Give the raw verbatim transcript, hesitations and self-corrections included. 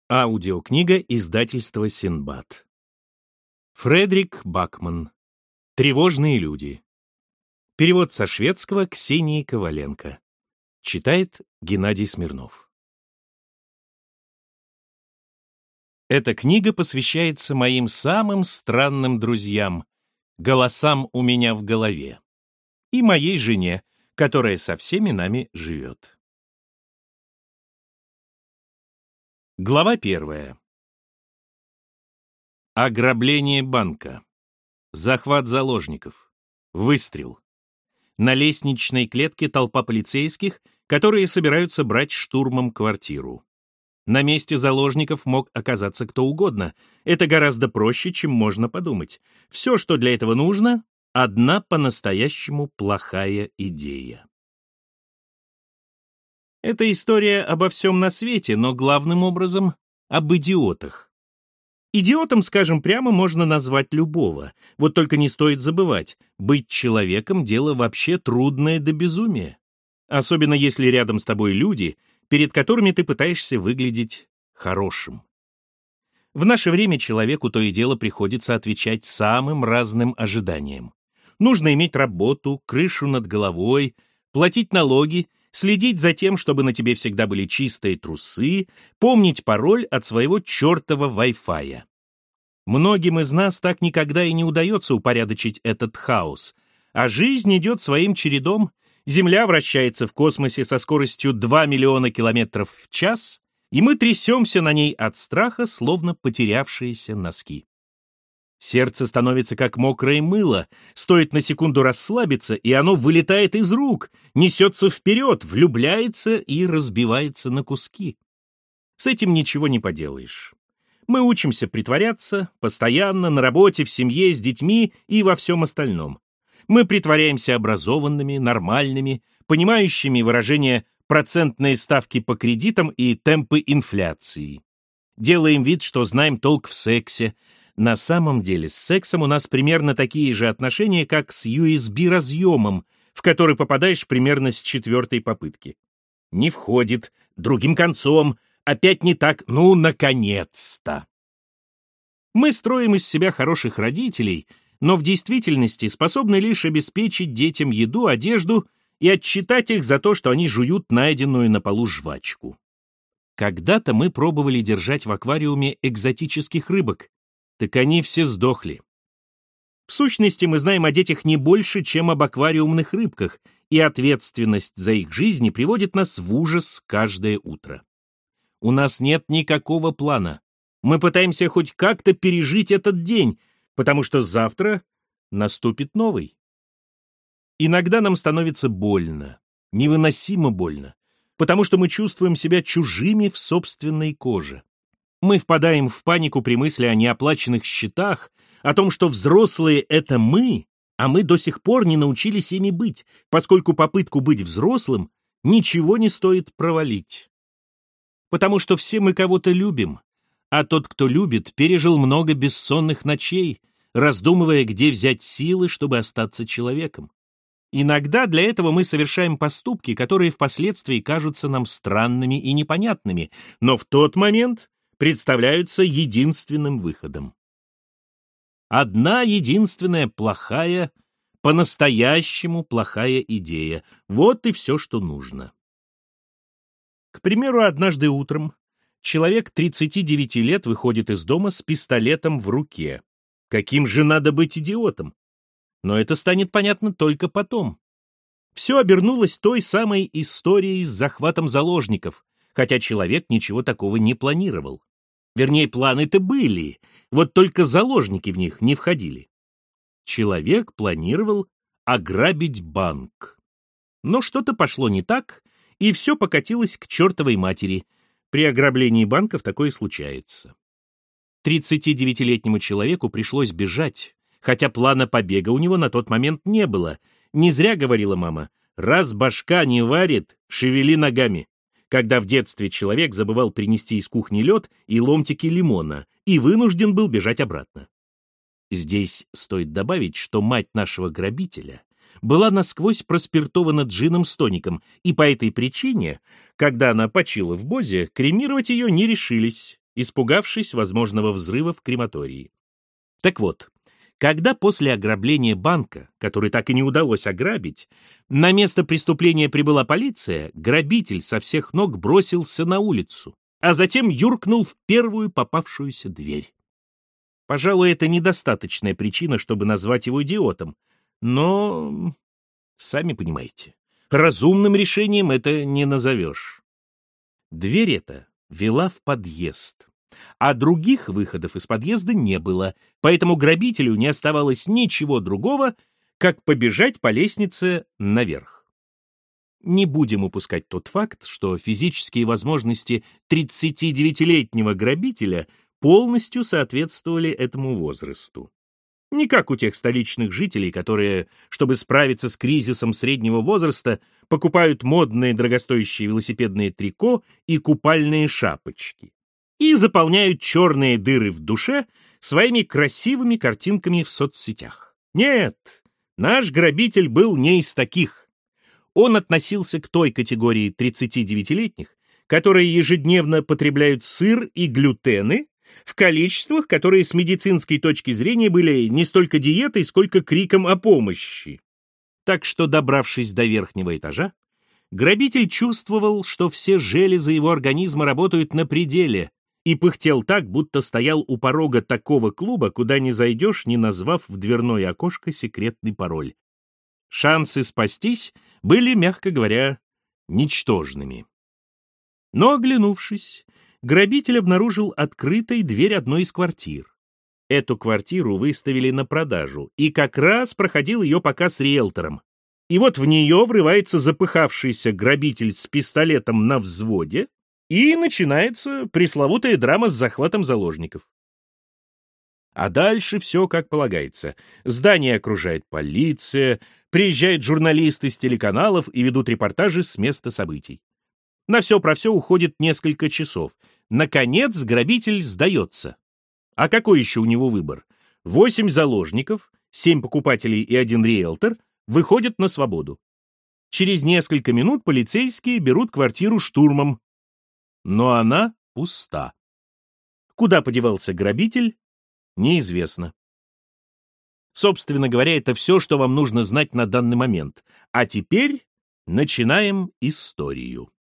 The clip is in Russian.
Аудиокнига издательства Синдбад. Фредерик Бакман. «Тревожные люди». Перевод со шведского Ксении Коваленко. Читает Геннадий Смирнов. Эта книга посвящается моим самым странным друзьям, голосам у меня в голове, и моей жене, которая со всеми нами живет. Глава первая. Ограбление банка. Захват заложников. Выстрел. На лестничной клетке толпа полицейских, которые собираются брать штурмом квартиру. На месте заложников мог оказаться кто угодно. Это гораздо проще, чем можно подумать. Все, что для этого нужно — одна по-настоящему плохая идея. Это история обо всем на свете, но главным образом об идиотах. Идиотом, скажем прямо, можно назвать любого. Вот только не стоит забывать, быть человеком — дело вообще трудное до безумия. Особенно если рядом с тобой люди, перед которыми ты пытаешься выглядеть хорошим. В наше время человеку то и дело приходится отвечать самым разным ожиданиям. Нужно иметь работу, крышу над головой, платить налоги, следить за тем, чтобы на тебе всегда были чистые трусы, помнить пароль от своего чертова Wi-Fi. Многим из нас так никогда и не удается упорядочить этот хаос, а жизнь идет своим чередом, Земля вращается в космосе со скоростью два миллиона километров в час, и мы трясемся на ней от страха, словно потерявшиеся носки. Сердце становится как мокрое мыло, стоит на секунду расслабиться, и оно вылетает из рук, несется вперед, влюбляется и разбивается на куски. С этим ничего не поделаешь. Мы учимся притворяться постоянно на работе, в семье, с детьми и во всем остальном. Мы притворяемся образованными, нормальными, понимающими выражение «процентные ставки по кредитам» и «темпы инфляции». Делаем вид, что знаем толк в сексе. На самом деле с сексом у нас примерно такие же отношения, как с ю эс би-разъемом, в который попадаешь примерно с четвертой попытки. Не входит, другим концом, опять не так, ну, наконец-то. Мы строим из себя хороших родителей, но в действительности способны лишь обеспечить детям еду, одежду и отчитать их за то, что они жуют найденную на полу жвачку. Когда-то мы пробовали держать в аквариуме экзотических рыбок, так они все сдохли. В сущности, мы знаем о детях не больше, чем об аквариумных рыбках, и ответственность за их жизни приводит нас в ужас каждое утро. У нас нет никакого плана. Мы пытаемся хоть как-то пережить этот день, потому что завтра наступит новый. Иногда нам становится больно, невыносимо больно, потому что мы чувствуем себя чужими в собственной коже. Мы впадаем в панику при мысли о неоплаченных счетах, о том, что взрослые — это мы, а мы до сих пор не научились ими быть, поскольку попытку быть взрослым ничего не стоит провалить. Потому что все мы кого-то любим, а тот, кто любит, пережил много бессонных ночей, раздумывая, где взять силы, чтобы остаться человеком. Иногда для этого мы совершаем поступки, которые впоследствии кажутся нам странными и непонятными, но в тот момент представляются единственным выходом. Одна единственная плохая, по-настоящему плохая идея. Вот и все, что нужно. К примеру, однажды утром человек тридцати девяти лет выходит из дома с пистолетом в руке. Каким же надо быть идиотом? Но это станет понятно только потом. Все обернулось той самой историей с захватом заложников, хотя человек ничего такого не планировал. Вернее, планы-то были, вот только заложники в них не входили. Человек планировал ограбить банк. Но что-то пошло не так, и все покатилось к чертовой матери. При ограблении банков такое случается. тридцатидевятилетнему человеку пришлось бежать, хотя плана побега у него на тот момент не было. Не зря говорила мама: «Раз башка не варит, шевели ногами», когда в детстве человек забывал принести из кухни лед и ломтики лимона и вынужден был бежать обратно. Здесь стоит добавить, что мать нашего грабителя была насквозь проспиртована джином с тоником, и по этой причине, когда она почила в Бозе, кремировать ее не решились, испугавшись возможного взрыва в крематории. Так вот, когда после ограбления банка, который так и не удалось ограбить, на место преступления прибыла полиция, грабитель со всех ног бросился на улицу, а затем юркнул в первую попавшуюся дверь. Пожалуй, это недостаточная причина, чтобы назвать его идиотом, но, сами понимаете, разумным решением это не назовешь. Дверь эта вела в подъезд, а других выходов из подъезда не было, поэтому грабителю не оставалось ничего другого, как побежать по лестнице наверх. Не будем упускать тот факт, что физические возможности тридцатидевятилетнего грабителя полностью соответствовали этому возрасту. Не как у тех столичных жителей, которые, чтобы справиться с кризисом среднего возраста, покупают модные дорогостоящие велосипедные трико и купальные шапочки и заполняют черные дыры в душе своими красивыми картинками в соцсетях. Нет, наш грабитель был не из таких. Он относился к той категории тридцатидевятилетних, которые ежедневно потребляют сыр и глютены в количествах, которые с медицинской точки зрения были не столько диетой, сколько криком о помощи. Так что, добравшись до верхнего этажа, грабитель чувствовал, что все железы его организма работают на пределе, и пыхтел так, будто стоял у порога такого клуба, куда не зайдешь, не назвав в дверное окошко секретный пароль. Шансы спастись были, мягко говоря, ничтожными. Но, оглянувшись, грабитель обнаружил открытой дверь одной из квартир. Эту квартиру выставили на продажу, и как раз проходил ее показ риэлтором. И вот в нее врывается запыхавшийся грабитель с пистолетом на взводе, и начинается пресловутая драма с захватом заложников. А дальше все как полагается. Здание окружает полиция, приезжают журналисты с телеканалов и ведут репортажи с места событий. На все про все уходит несколько часов. Наконец грабитель сдается. А какой еще у него выбор? Восемь заложников, семь покупателей и один риэлтор выходят на свободу. Через несколько минут полицейские берут квартиру штурмом. Но она пуста. Куда подевался грабитель, неизвестно. Собственно говоря, это все, что вам нужно знать на данный момент. А теперь начинаем историю.